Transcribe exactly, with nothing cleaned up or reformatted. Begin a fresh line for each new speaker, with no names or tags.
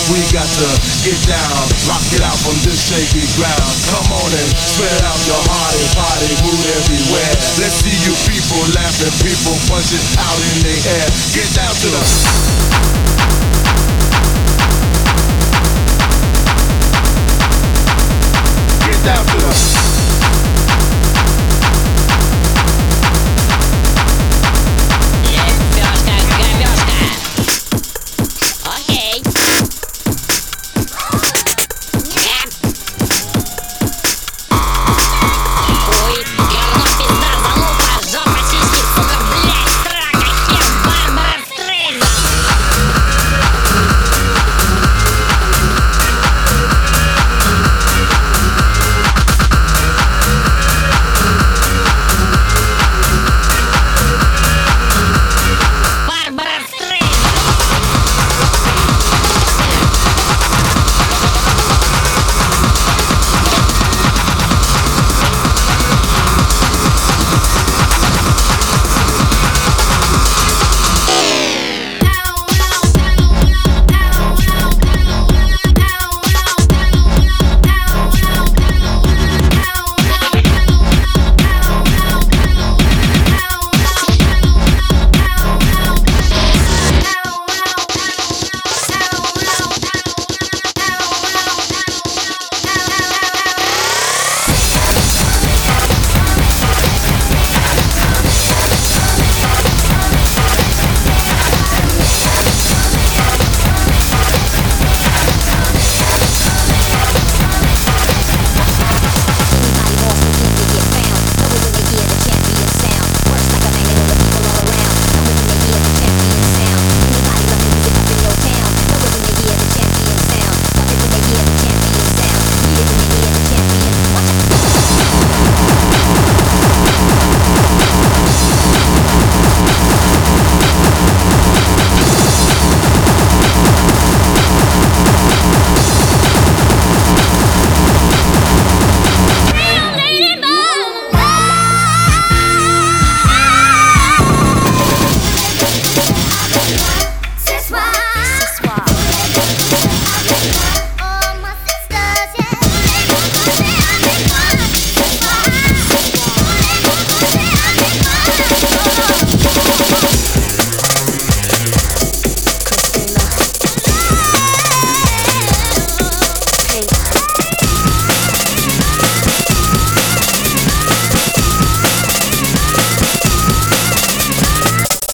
We got to get down, rock it out from this shaky ground. Come on and spread out your heart and body, move everywhere. Let's see you people laughing, people punching out in the air. Get down to the Get down to the